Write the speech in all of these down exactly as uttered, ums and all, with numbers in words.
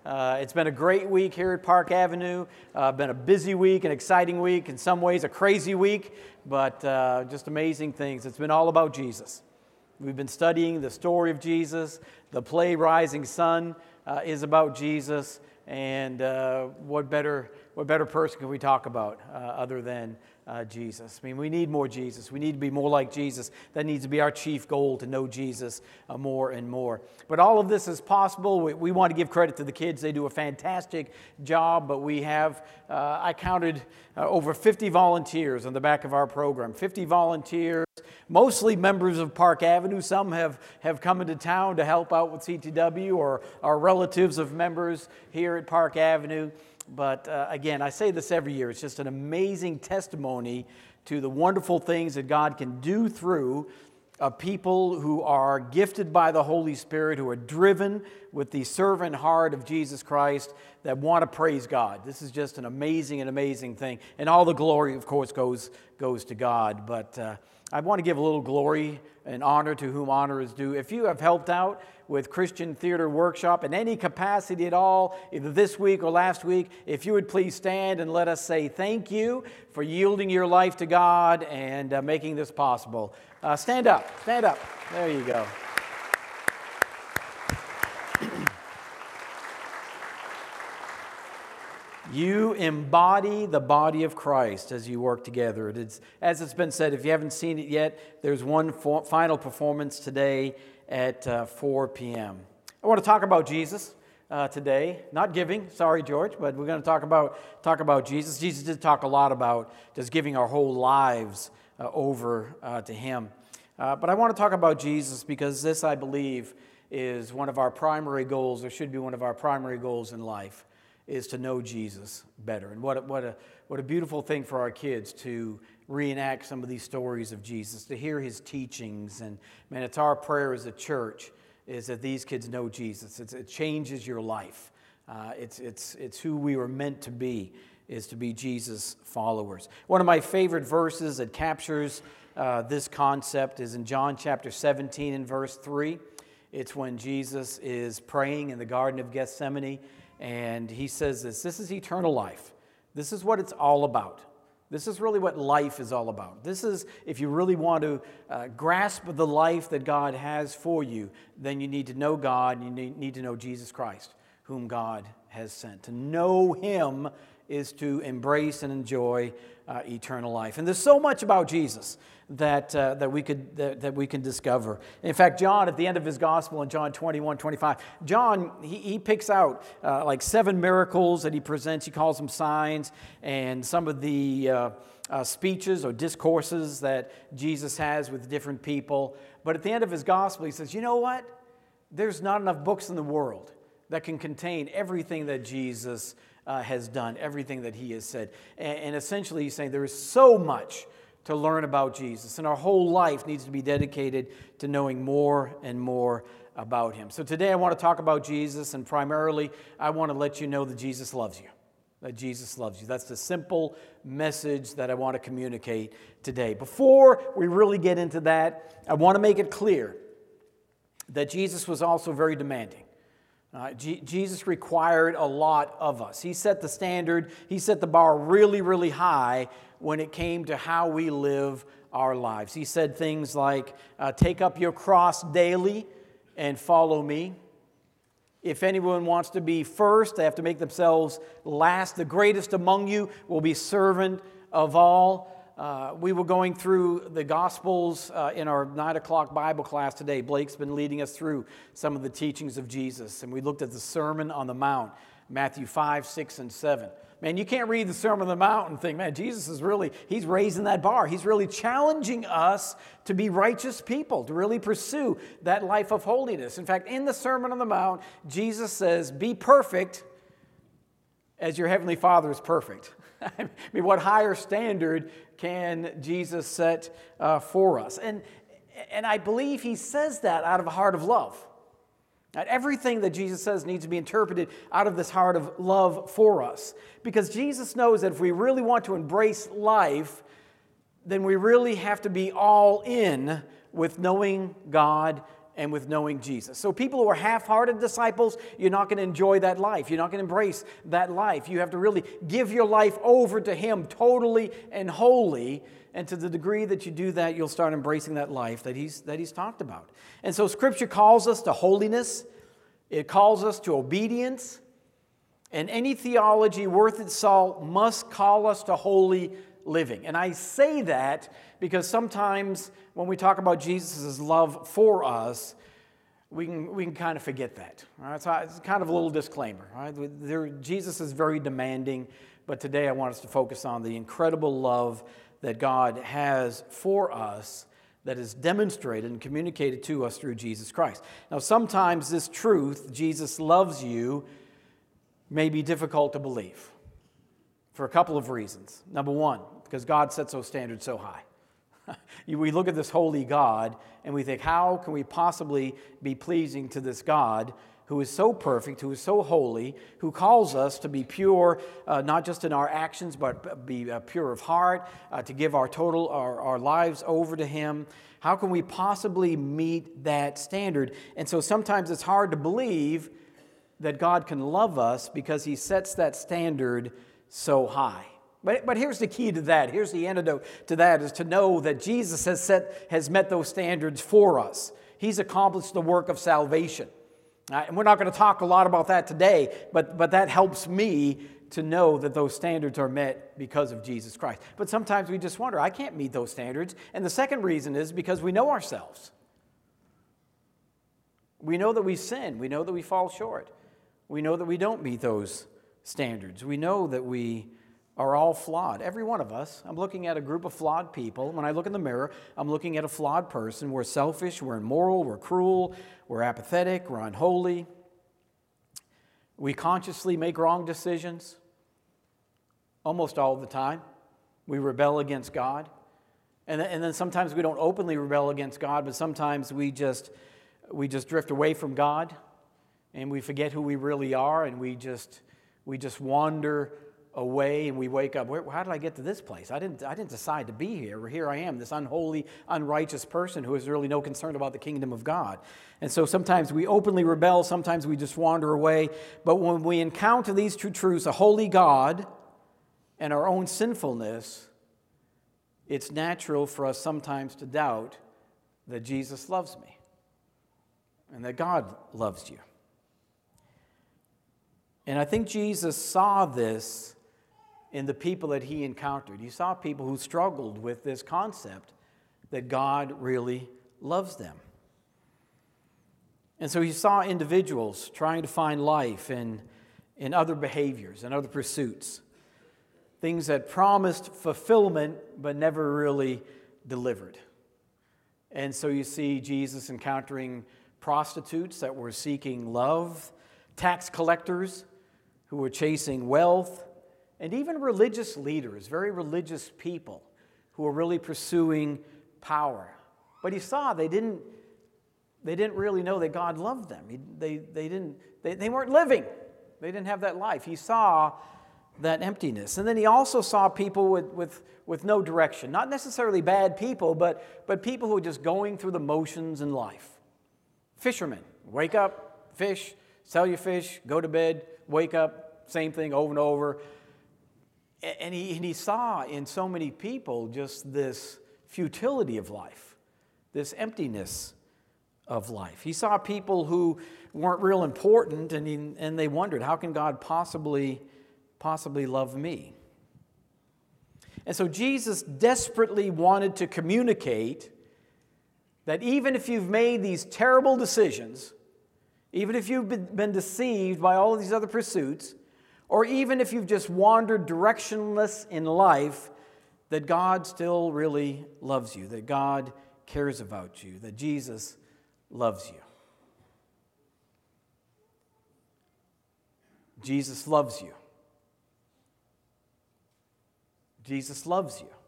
Uh, it's been a great week here at Park Avenue. Uh, been a busy week, an exciting week, in some ways a crazy week, but uh, just amazing things. It's been all about Jesus. We've been studying the story of Jesus. The play Rising Sun uh, is about Jesus, and uh, what better what better person can we talk about uh, other than Uh, Jesus. I mean, we need more Jesus. We need to be more like Jesus. That needs to be our chief goal, to know Jesus uh, more and more. But all of this is possible. We, we want to give credit to the kids. They do a fantastic job, but we have, uh, I counted uh, over fifty volunteers on the back of our program. fifty volunteers, mostly members of Park Avenue. Some have, have come into town to help out with C T W or are relatives of members here at Park Avenue. But uh, again, I say this every year, it's just an amazing testimony to the wonderful things that God can do through uh, people who are gifted by the Holy Spirit, who are driven with the servant heart of Jesus Christ, that want to praise God. This is just an amazing and amazing thing. And all the glory, of course, goes, goes to God. But uh, I want to give a little glory and honor to whom honor is due. If you have helped out with Christian Theater Workshop in any capacity at all, either this week or last week, if you would please stand and let us say thank you for yielding your life to God and uh, making this possible. Uh, stand up, stand up. There you go. You embody the body of Christ as you work together. It is, as it's been said, if you haven't seen it yet, there's one for, final performance today at uh, four p.m. I want to talk about Jesus uh, today. Not giving, sorry, George, but we're going to talk about talk about Jesus. Jesus did talk a lot about just giving our whole lives uh, over uh, to Him. Uh, but I want to talk about Jesus because this, I believe, is one of our primary goals, or should be one of our primary goals in life, is to know Jesus better. And what a, what a what a beautiful thing for our kids to reenact some of these stories of Jesus, to hear His teachings. And man, it's our prayer as a church is that these kids know Jesus. It's, it changes your life. Uh, it's it's it's who we were meant to be, is to be Jesus followers. One of my favorite verses that captures uh, this concept is in John chapter seventeen and verse three. It's when Jesus is praying in the Garden of Gethsemane. And he says this, this is eternal life. This is what it's all about. This is really what life is all about. This is, if you really want to uh, grasp the life that God has for you, then you need to know God, and you need, need to know Jesus Christ, whom God has sent. To know Him is to embrace and enjoy uh, eternal life. And there's so much about Jesus that uh, that we could that, that we can discover. In fact, John, at the end of his gospel in John twenty-one, twenty-five, John, he, he picks out uh, like seven miracles that he presents. He calls them signs, and some of the uh, uh, speeches or discourses that Jesus has with different people. But at the end of his gospel, he says, you know what? There's not enough books in the world that can contain everything that Jesus uh, has done, everything that He has said. And, and essentially, he's saying there is so much to learn about Jesus, and our whole life needs to be dedicated to knowing more and more about Him. So today I want to talk about Jesus, and primarily I want to let you know that Jesus loves you, that Jesus loves you. That's the simple message that I want to communicate today. Before we really get into that, I want to make it clear that Jesus was also very demanding. Uh, G- Jesus required a lot of us. He set the standard, He set the bar really, really high when it came to how we live our lives. He said things like, uh, take up your cross daily and follow me. If anyone wants to be first, they have to make themselves last. The greatest among you will be servant of all. Uh, we were going through the Gospels uh, in our nine o'clock Bible class today. Blake's been leading us through some of the teachings of Jesus, and we looked at the Sermon on the Mount, Matthew five, six, and seven. Man, you can't read the Sermon on the Mount and think, man, Jesus is really, He's raising that bar. He's really challenging us to be righteous people, to really pursue that life of holiness. In fact, in the Sermon on the Mount, Jesus says, be perfect as your Heavenly Father is perfect. I mean, what higher standard can Jesus set uh, for us? And, and I believe He says that out of a heart of love. That everything that Jesus says needs to be interpreted out of this heart of love for us. Because Jesus knows that if we really want to embrace life, then we really have to be all in with knowing God and with knowing Jesus. So people who are half-hearted disciples, you're not going to enjoy that life. You're not going to embrace that life. You have to really give your life over to Him totally and wholly. And to the degree that you do that, you'll start embracing that life that he's, that he's talked about. And so Scripture calls us to holiness. It calls us to obedience. And any theology worth its salt must call us to holy living. And I say that because sometimes when we talk about Jesus' love for us, we can, we can kind of forget that. All right? So it's kind of a little disclaimer. All right? There, Jesus is very demanding, but today I want us to focus on the incredible love that God has for us that is demonstrated and communicated to us through Jesus Christ. Now, sometimes this truth, Jesus loves you, may be difficult to believe for a couple of reasons. Number one, because God sets those standards so high. We look at this holy God and we think, how can we possibly be pleasing to this God who is so perfect, who is so holy, who calls us to be pure, uh, not just in our actions, but be uh, pure of heart, uh, to give our total, our, our lives over to Him. How can we possibly meet that standard? And so sometimes it's hard to believe that God can love us because He sets that standard so high. But, but here's the key to that. Here's the antidote to that, is to know that Jesus has set, has met those standards for us. He's accomplished the work of salvation. Uh, and we're not going to talk a lot about that today, but, but that helps me to know that those standards are met because of Jesus Christ. But sometimes we just wonder, I can't meet those standards. And the second reason is because we know ourselves. We know that we sin. We know that we fall short. We know that we don't meet those standards. We know that we are all flawed. Every one of us. I'm looking at a group of flawed people. When I look in the mirror, I'm looking at a flawed person. We're selfish, we're immoral, we're cruel, we're apathetic, we're unholy. We consciously make wrong decisions almost all the time. We rebel against God. And then, and then sometimes we don't openly rebel against God, but sometimes we just we just drift away from God and we forget who we really are, and we just we just wander away, and we wake up, where, how did I get to this place? I didn't, I didn't decide to be here. Here I am, this unholy, unrighteous person who has really no concern about the kingdom of God. And so sometimes we openly rebel, sometimes we just wander away. But when we encounter these two truths, a holy God and our own sinfulness, it's natural for us sometimes to doubt that Jesus loves me and that God loves you. And I think Jesus saw this in the people that He encountered. He saw people who struggled with this concept that God really loves them. And so He saw individuals trying to find life in, in other behaviors and other pursuits, things that promised fulfillment but never really delivered. And so you see Jesus encountering prostitutes that were seeking love, tax collectors who were chasing wealth, and even religious leaders, very religious people who were really pursuing power. But He saw they didn't, they didn't really know that God loved them. He, they, they, didn't, they, they weren't living. They didn't have that life. He saw that emptiness. And then He also saw people with, with, with no direction. Not necessarily bad people, but, but people who were just going through the motions in life. Fishermen, wake up, fish, sell your fish, go to bed, wake up, same thing over and over. And he, and he saw in so many people just this futility of life, this emptiness of life. He saw people who weren't real important, and, he, and they wondered, how can God possibly, possibly love me? And so Jesus desperately wanted to communicate that even if you've made these terrible decisions, even if you've been deceived by all of these other pursuits, or even if you've just wandered directionless in life, that God still really loves you, that God cares about you, that Jesus loves you. Jesus loves you. Jesus loves you.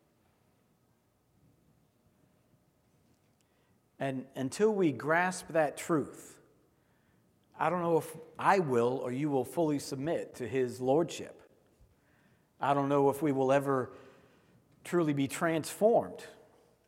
And until we grasp that truth, I don't know if I will or you will fully submit to His lordship. I don't know if we will ever truly be transformed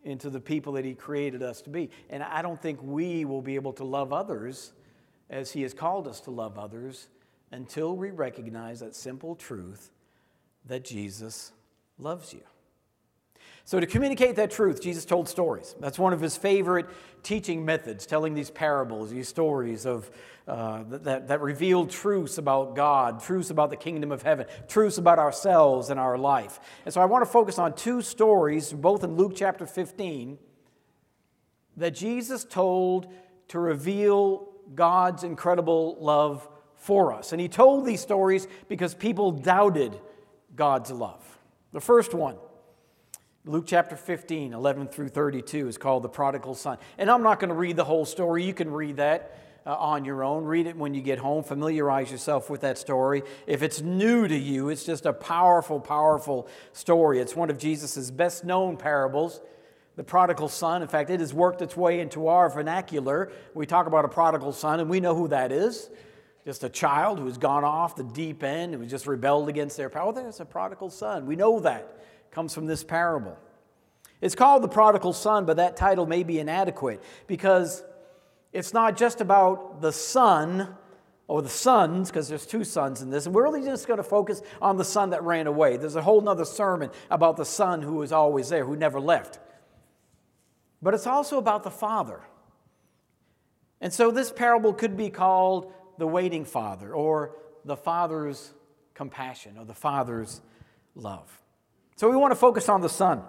into the people that he created us to be. And I don't think we will be able to love others as he has called us to love others until we recognize that simple truth that Jesus loves you. So to communicate that truth, Jesus told stories. That's one of his favorite teaching methods, telling these parables, these stories of uh, that, that reveal truths about God, truths about the kingdom of heaven, truths about ourselves and our life. And so I want to focus on two stories, both in Luke chapter fifteen, that Jesus told to reveal God's incredible love for us. And he told these stories because people doubted God's love. The first one, Luke chapter fifteen, eleven through thirty-two, is called the prodigal son. And I'm not going to read the whole story. You can read that uh, on your own. Read it when you get home. Familiarize yourself with that story. If it's new to you, it's just a powerful, powerful story. It's one of Jesus' best known parables, the prodigal son. In fact, it has worked its way into our vernacular. We talk about a prodigal son, and we know who that is. Just a child who's gone off the deep end, who just rebelled against their power. Oh, there's a prodigal son. We know that. Comes from this parable. It's called the prodigal son, but that title may be inadequate because it's not just about the son or the sons, because there's two sons in this, and we're really just going to focus on the son that ran away. There's a whole other sermon about the son who was always there, who never left. But it's also about the father. And so this parable could be called the waiting father, or the father's compassion, or the father's love. So we want to focus on the son.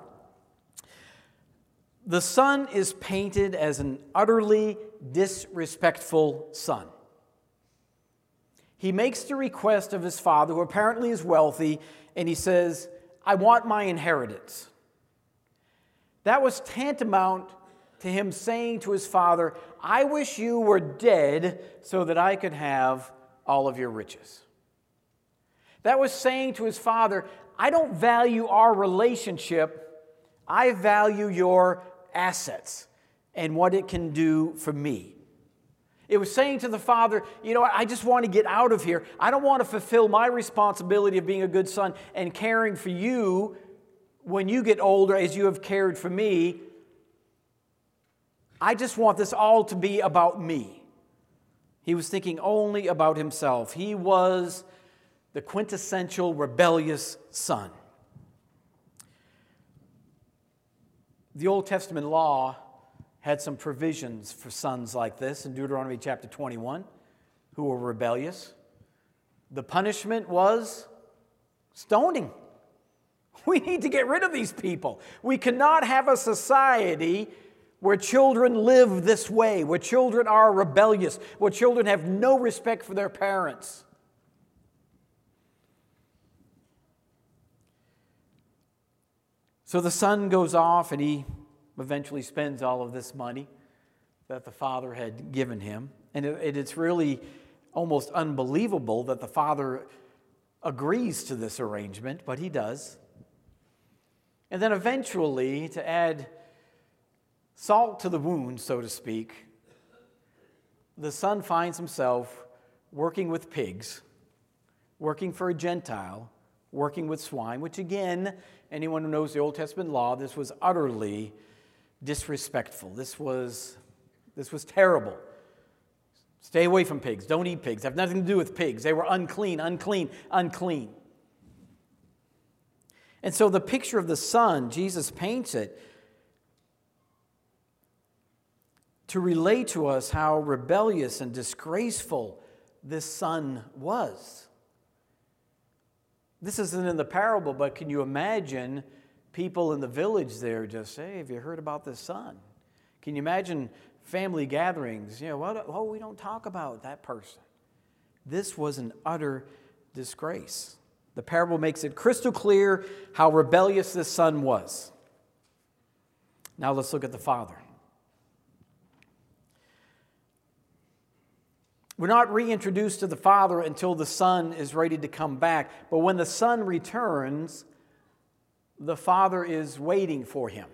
The son is painted as an utterly disrespectful son. He makes the request of his father, who apparently is wealthy, and he says, I want my inheritance. That was tantamount to him saying to his father, I wish you were dead so that I could have all of your riches. That was saying to his father, I don't value our relationship, I value your assets and what it can do for me. It was saying to the father, you know what, I just want to get out of here. I don't want to fulfill my responsibility of being a good son and caring for you when you get older as you have cared for me. I just want this all to be about me. He was thinking only about himself. He was the quintessential rebellious son. The Old Testament law had some provisions for sons like this in Deuteronomy chapter twenty-one, who were rebellious. The punishment was stoning. We need to get rid of these people. We cannot have a society where children live this way, where children are rebellious, where children have no respect for their parents. So the son goes off and he eventually spends all of this money that the father had given him. And it, it's really almost unbelievable that the father agrees to this arrangement, but he does. And then eventually, to add salt to the wound, so to speak, the son finds himself working with pigs, working for a Gentile, working with swine, which again, anyone who knows the Old Testament law, this was utterly disrespectful. This was, this was terrible. Stay away from pigs. Don't eat pigs. Have nothing to do with pigs. They were unclean, unclean, unclean. And so the picture of the son, Jesus paints it to relate to us how rebellious and disgraceful this son was. This isn't in the parable, but can you imagine people in the village there just say, hey, have you heard about this son? Can you imagine family gatherings? You know, what, oh, we don't talk about that person. This was an utter disgrace. The parable makes it crystal clear how rebellious this son was. Now let's look at the father. We're not reintroduced to the father until the son is ready to come back. But when the son returns, the father is waiting for him.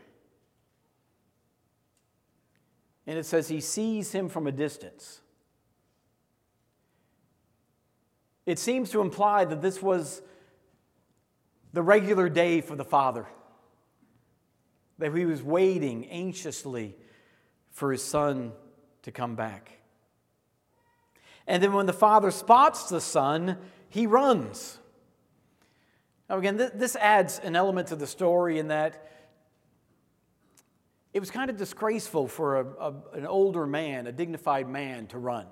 And it says he sees him from a distance. It seems to imply that this was the regular day for the father. that he was waiting anxiously for his son to come back. And then when the father spots the son, he runs. Now again, th- this adds an element to the story in that it was kind of disgraceful for a, a, an older man, a dignified man, to run.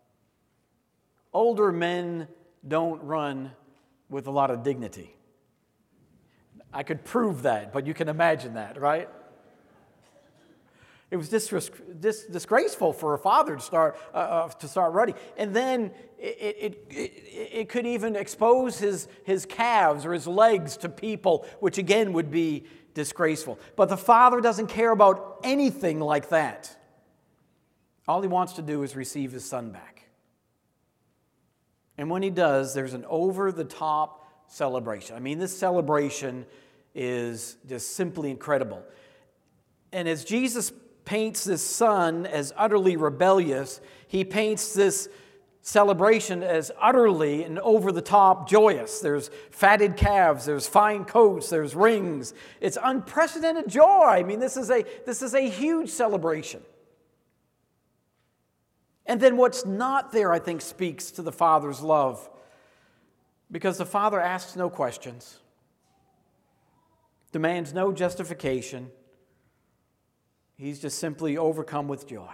Older men don't run with a lot of dignity. I could prove that, but you can imagine that, right? It was dis- dis- disgraceful for a father to start uh, uh, to start running, and then it, it, it, it could even expose his, his calves or his legs to people, which again would be disgraceful. But the father doesn't care about anything like that. All he wants to do is receive his son back. And when he does, there's an over-the-top celebration. I mean, this celebration is just simply incredible. And as Jesus paints this son as utterly rebellious, he paints this celebration as utterly and over-the-top joyous. There's fatted calves, there's fine coats, there's rings. It's unprecedented joy. I mean, this is a, this is a huge celebration. And then what's not there, I think, speaks to the Father's love, because the Father asks no questions, demands no justification. He's just simply overcome with joy.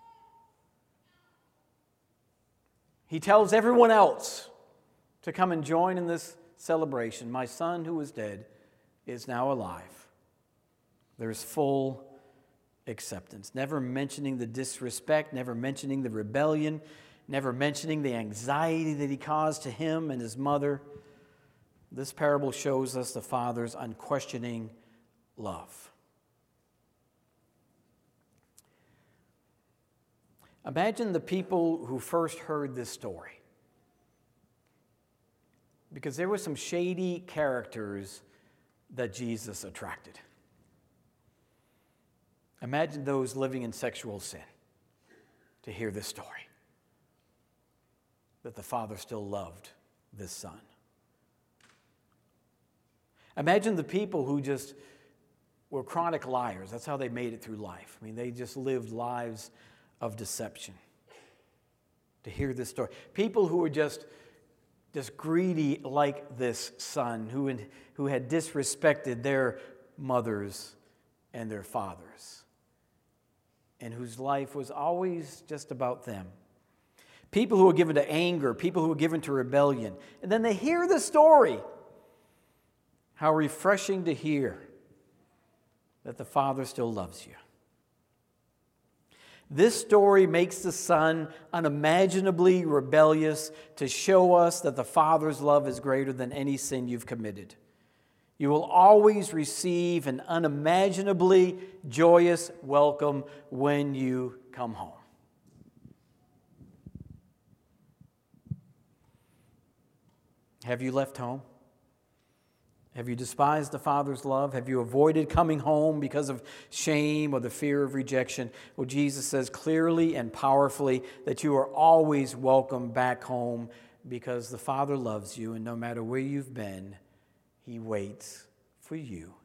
He tells everyone else to come and join in this celebration. My son who was dead is now alive. There's full acceptance, never mentioning the disrespect, never mentioning the rebellion, never mentioning the anxiety that he caused to him and his mother. This parable shows us the Father's unquestioning love. Imagine the people who first heard this story, because there were some shady characters that Jesus attracted. Imagine those living in sexual sin to hear this story, that the Father still loved this son. Imagine the people who just were chronic liars. That's how they made it through life. I mean, they just lived lives of deception. To hear this story. People who were just, just greedy like this son, who, in, who had disrespected their mothers and their fathers, and whose life was always just about them. People who were given to anger, people who were given to rebellion. And then they hear the story. How refreshing to hear that the Father still loves you. This story makes the Son unimaginably rebellious to show us that the Father's love is greater than any sin you've committed. You will always receive an unimaginably joyous welcome when you come home. Have you left home? Have you despised the Father's love? Have you avoided coming home because of shame or the fear of rejection? Well, Jesus says clearly and powerfully that you are always welcome back home because the Father loves you, and no matter where you've been, He waits for you.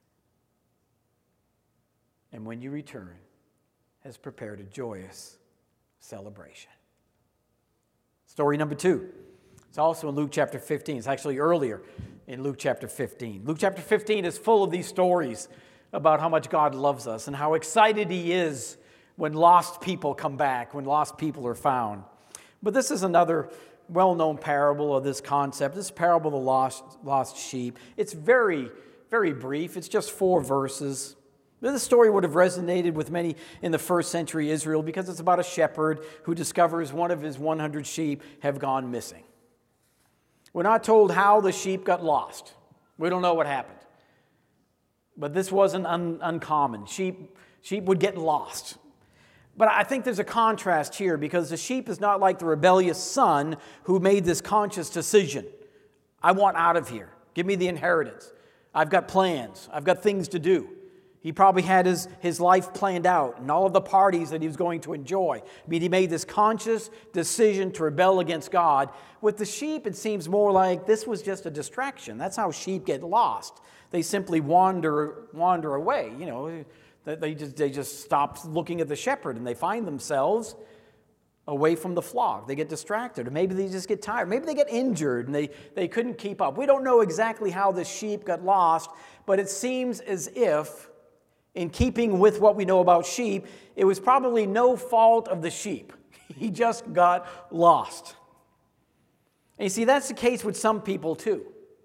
And when you return, has prepared a joyous celebration. Story number two. It's also in Luke chapter fifteen. It's actually earlier in Luke chapter fifteen. Luke chapter fifteen is full of these stories about how much God loves us and how excited He is when lost people come back, when lost people are found. But this is another well-known parable of this concept. This parable of the lost, lost sheep. It's very, very brief. It's just four verses. This story would have resonated with many in the first century Israel because it's about a shepherd who discovers one of his one hundred sheep have gone missing. We're not told how the sheep got lost. We don't know what happened. But this wasn't un- uncommon. Sheep, sheep would get lost. But I think there's a contrast here because the sheep is not like the rebellious son who made this conscious decision. I want out of here. Give me the inheritance. I've got plans. I've got things to do. He probably had his, his life planned out and all of the parties that he was going to enjoy. I mean, he made this conscious decision to rebel against God. With the sheep, it seems more like this was just a distraction. That's how sheep get lost. They simply wander wander away. You know, they just, they just stop looking at the shepherd and they find themselves away from the flock. They get distracted, or maybe they just get tired. Maybe they get injured and they, they couldn't keep up. We don't know exactly how the sheep got lost, but it seems as if, in keeping with what we know about sheep, it was probably no fault of the sheep. He just got lost. And you see, that's the case with some people too.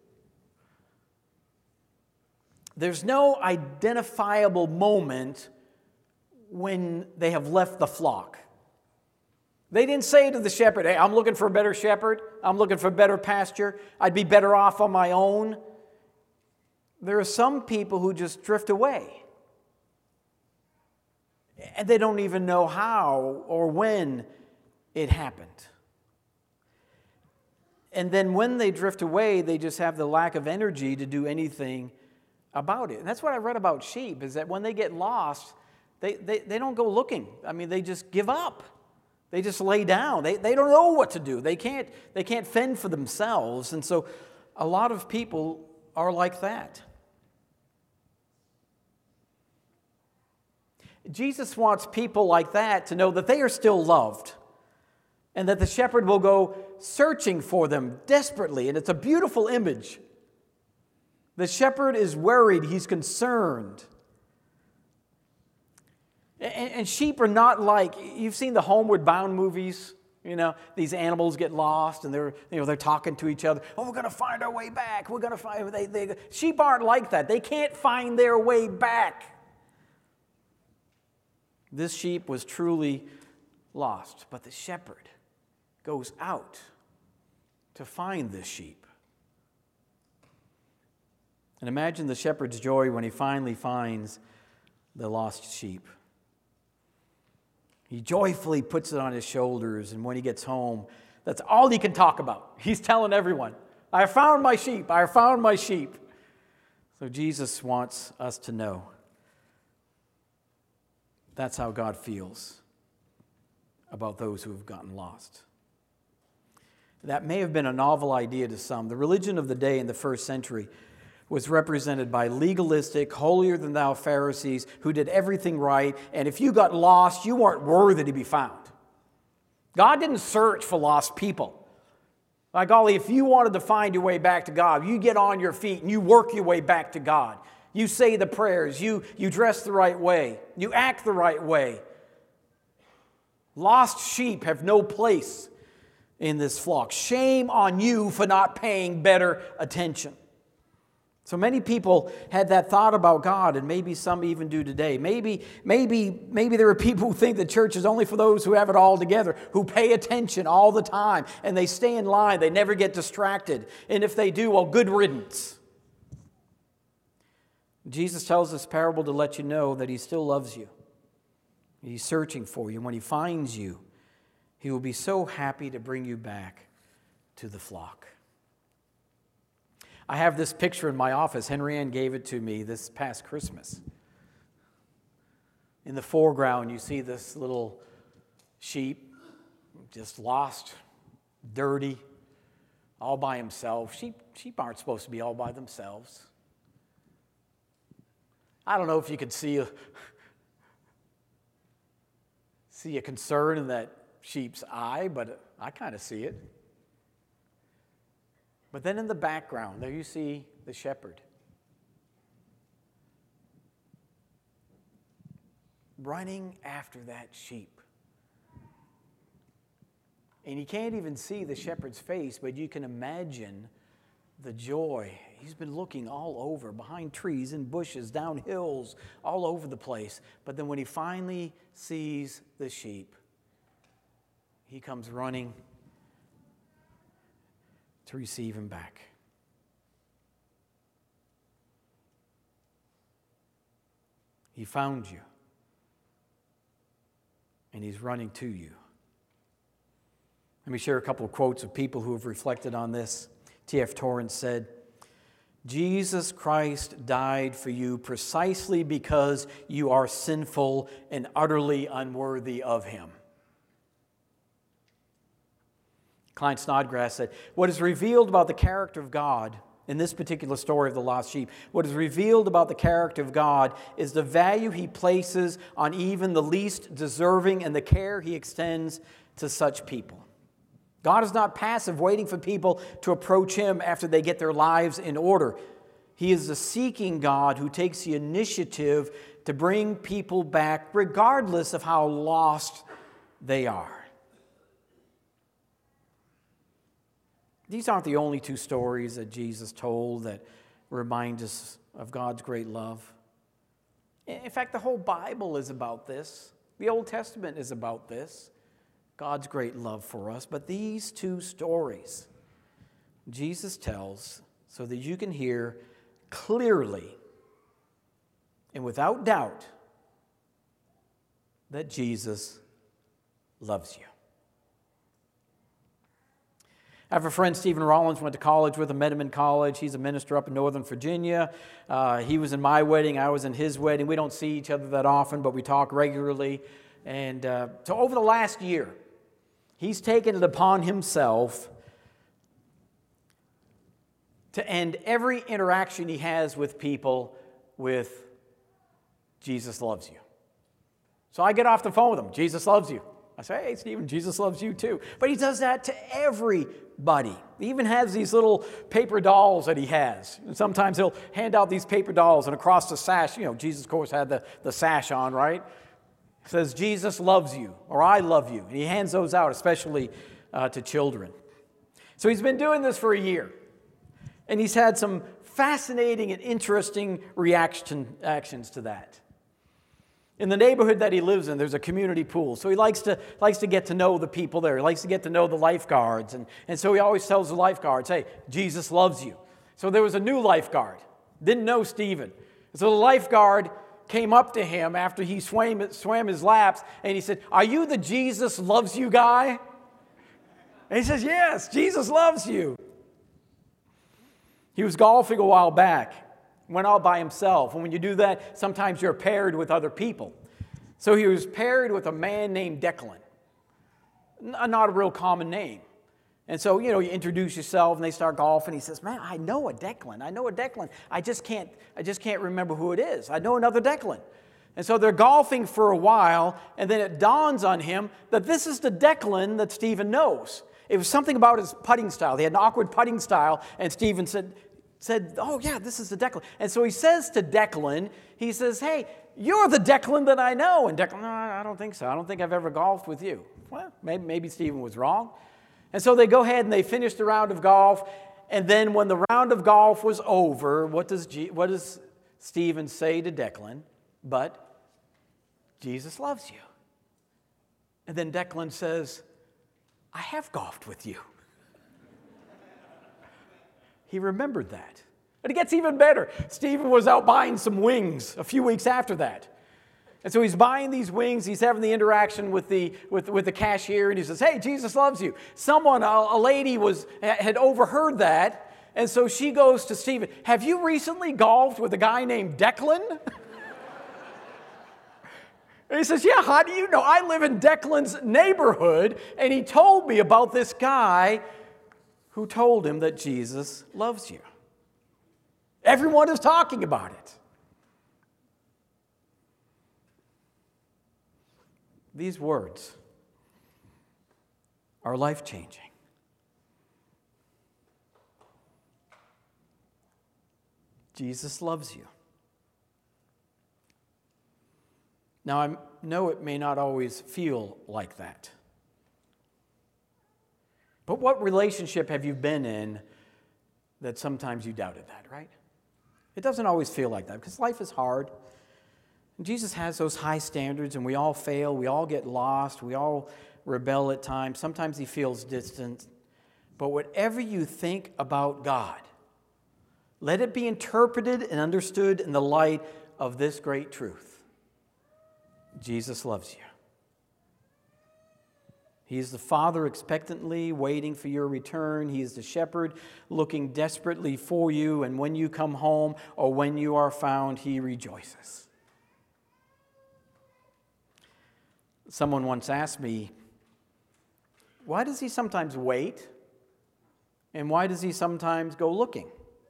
There's no identifiable moment when they have left the flock. They didn't say to the shepherd, hey, I'm looking for a better shepherd. I'm looking for a better pasture. I'd be better off on my own. There are some people who just drift away. And they don't even know how or when it happened. And then when they drift away, they just have the lack of energy to do anything about it. And that's what I read about sheep, is that when they get lost, they, they, they don't go looking. I mean, they just give up. They just lay down. They, they don't know what to do. They can't, they can't fend for themselves. And so a lot of people are like that. Jesus wants people like that to know that they are still loved and that the shepherd will go searching for them desperately. And it's a beautiful image. The shepherd is worried. He's concerned. And, and sheep are not like, you've seen the Homeward Bound movies. You know, these animals get lost and they're, you know, they're talking to each other. Oh, we're going to find our way back. We're going to find, they, they, sheep aren't like that. They can't find their way back. This sheep was truly lost, but the shepherd goes out to find this sheep. And imagine the shepherd's joy when he finally finds the lost sheep. He joyfully puts it on his shoulders, and when he gets home, that's all he can talk about. He's telling everyone, I found my sheep, I found my sheep. So Jesus wants us to know that's how God feels about those who have gotten lost. That may have been a novel idea to some. The religion of the day in the first century was represented by legalistic, holier-than-thou Pharisees who did everything right, and if you got lost, you weren't worthy to be found. God didn't search for lost people. By golly, if you wanted to find your way back to God, you get on your feet and you work your way back to God. You say the prayers, you, you dress the right way, you act the right way. Lost sheep have no place in this flock. Shame on you for not paying better attention. So many people had that thought about God, and maybe some even do today. Maybe, maybe, maybe there are people who think the church is only for those who have it all together, who pay attention all the time, and they stay in line, they never get distracted. And if they do, well, good riddance. Jesus tells this parable to let you know that he still loves you. He's searching for you. When he finds you, he will be so happy to bring you back to the flock. I have this picture in my office. Henry Ann gave it to me this past Christmas. In the foreground, you see this little sheep, just lost, dirty, all by himself. Sheep, sheep aren't supposed to be all by themselves. I don't know if you could see a, see a concern in that sheep's eye, but I kind of see it. But then in the background, there you see the shepherd. Running after that sheep. And you can't even see the shepherd's face, but you can imagine the joy. He's been looking all over, behind trees and bushes, down hills, all over the place. But then when he finally sees the sheep, he comes running to receive him back. He found you, and he's running to you. Let me share a couple of quotes of people who have reflected on this. T F Torrance said, Jesus Christ died for you precisely because you are sinful and utterly unworthy of Him. Klein Snodgrass said, what is revealed about the character of God in this particular story of the lost sheep, what is revealed about the character of God is the value He places on even the least deserving and the care He extends to such people. God is not passive, waiting for people to approach Him after they get their lives in order. He is the seeking God who takes the initiative to bring people back regardless of how lost they are. These aren't the only two stories that Jesus told that remind us of God's great love. In fact, the whole Bible is about this. The Old Testament is about this, God's great love for us. But these two stories Jesus tells so that you can hear clearly and without doubt that Jesus loves you. I have a friend, Stephen Rollins, went to college with him, met him in college. He's a minister up in Northern Virginia. Uh, he was in my wedding. I was in his wedding. We don't see each other that often, but we talk regularly. And uh, so over the last year, he's taken it upon himself to end every interaction he has with people with Jesus loves you. So I get off the phone with him. Jesus loves you. I say, hey, Stephen, Jesus loves you too. But he does that to everybody. He even has these little paper dolls that he has. And sometimes he'll hand out these paper dolls, and across the sash, you know, Jesus, of course, had the, the sash on, right? It says, Jesus loves you, or I love you. And he hands those out, especially uh, to children. So he's been doing this for a year. And he's had some fascinating and interesting reaction actions to that. In the neighborhood that he lives in, there's a community pool. So he likes to, likes to get to know the people there. He likes to get to know the lifeguards. And, and so he always tells the lifeguards, hey, Jesus loves you. So there was a new lifeguard. Didn't know Stephen. So the lifeguard came up to him after he swam, swam his laps, and he said, are you the Jesus loves you guy? And he says, yes, Jesus loves you. He was golfing a while back. Went out by himself. And when you do that, sometimes you're paired with other people. So he was paired with a man named Declan. Not a real common name. And so, you know, you introduce yourself and they start golfing. He says, man, I know a Declan. I know a Declan. I just can't, I just can't remember who it is. I know another Declan. And so they're golfing for a while, and then it dawns on him that this is the Declan that Stephen knows. It was something about his putting style. He had an awkward putting style, and Stephen said, said, oh, yeah, this is the Declan. And so he says to Declan, he says, hey, you're the Declan that I know. And Declan, no, I don't think so. I don't think I've ever golfed with you. Well, maybe, maybe Stephen was wrong. And so they go ahead and they finish the round of golf. And then when the round of golf was over, what does, G- what does Stephen say to Declan? But Jesus loves you. And then Declan says, I have golfed with you. He remembered that. And it gets even better. Stephen was out buying some wings a few weeks after that. And so he's buying these wings. He's having the interaction with the, with, with the cashier. And he says, hey, Jesus loves you. Someone, a, a lady was had overheard that. And so she goes to Stephen, have you recently golfed with a guy named Declan? And he says, yeah, how do you know? I live in Declan's neighborhood. And he told me about this guy who told him that Jesus loves you. Everyone is talking about it. These words are life-changing. Jesus loves you. Now, I know it may not always feel like that. But what relationship have you been in that sometimes you doubted that, right? It doesn't always feel like that because life is hard. And Jesus has those high standards, and we all fail. We all get lost. We all rebel at times. Sometimes he feels distant. But whatever you think about God, let it be interpreted and understood in the light of this great truth. Jesus loves you. He is the Father expectantly waiting for your return. He is the shepherd looking desperately for you. And when you come home or when you are found, he rejoices. Someone once asked me, why does he sometimes wait? And why does he sometimes go looking?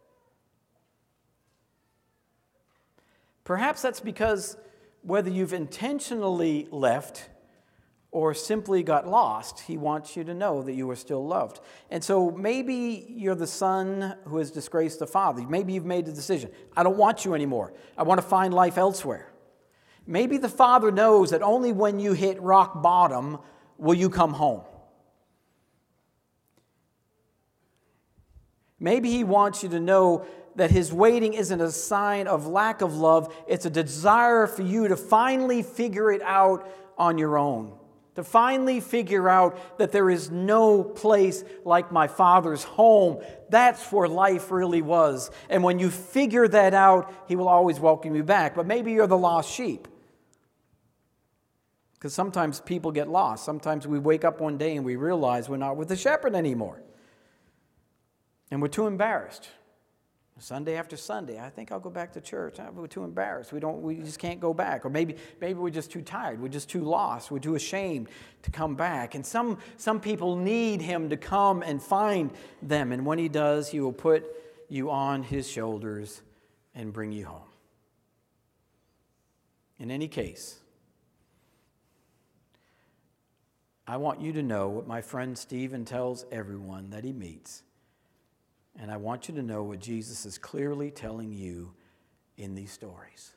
Perhaps that's because whether you've intentionally left or simply got lost, he wants you to know that you are still loved. And so maybe you're the son who has disgraced the father. Maybe you've made the decision. I don't want you anymore. I want to find life elsewhere. Maybe the father knows that only when you hit rock bottom will you come home. Maybe he wants you to know that his waiting isn't a sign of lack of love. It's a desire for you to finally figure it out on your own. To finally figure out that there is no place like my Father's home. That's where life really was. And when you figure that out, he will always welcome you back. But maybe you're the lost sheep. Because sometimes people get lost. Sometimes we wake up one day and we realize we're not with the shepherd anymore. And we're too embarrassed. Sunday after Sunday, I think I'll go back to church. We're too embarrassed. We don't. We just can't go back. Or maybe, maybe we're just too tired. We're just too lost. We're too ashamed to come back. And some, some people need him to come and find them. And when he does, he will put you on his shoulders and bring you home. In any case, I want you to know what my friend Stephen tells everyone that he meets. And I want you to know what Jesus is clearly telling you in these stories.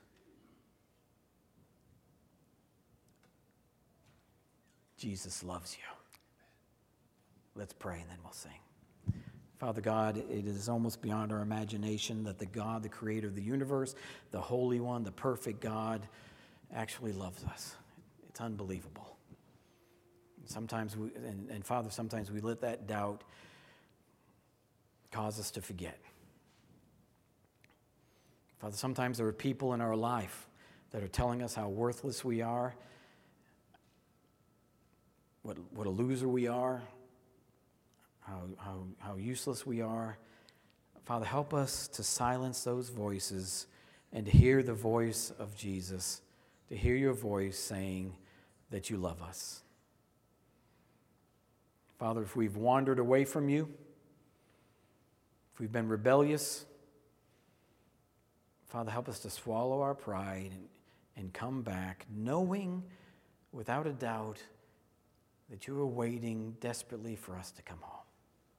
Jesus loves you. Let's pray and then we'll sing. Father God, it is almost beyond our imagination that the God, the creator of the universe, the Holy One, the perfect God, actually loves us. It's unbelievable. Sometimes we, and, and Father, sometimes we let that doubt cause us to forget. Father, sometimes there are people in our life that are telling us how worthless we are, what, what a loser we are, how, how, how useless we are. Father, help us to silence those voices and to hear the voice of Jesus, to hear your voice saying that you love us. Father, if we've wandered away from you, if we've been rebellious, Father, help us to swallow our pride and, and come back knowing without a doubt that you are waiting desperately for us to come home.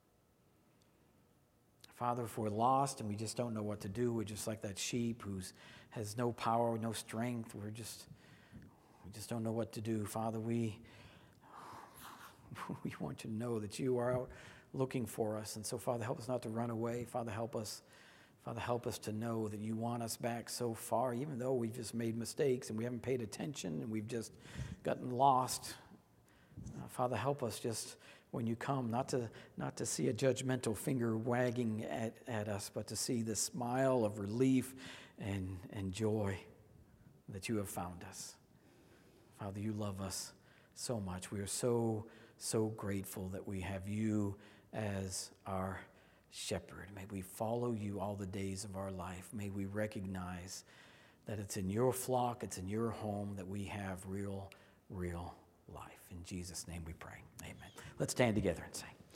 Father, if we're lost and we just don't know what to do, we're just like that sheep who has no power, no strength. We're just, we just don't know what to do. Father, we, we want you to know that you are out looking for us. And so, Father, help us not to run away. Father, help us. Father, help us to know that you want us back so far, even though we've just made mistakes and we haven't paid attention and we've just gotten lost. Uh, Father, help us just when you come, not to not to see a judgmental finger wagging at, at us, but to see the smile of relief and, and joy that you have found us. Father, you love us so much. We are so, so grateful that we have you as our shepherd. May we follow you all the days of our life. May we recognize that it's in your flock, it's in your home that we have real, real life. In Jesus' name we pray. Amen. Let's stand together and sing.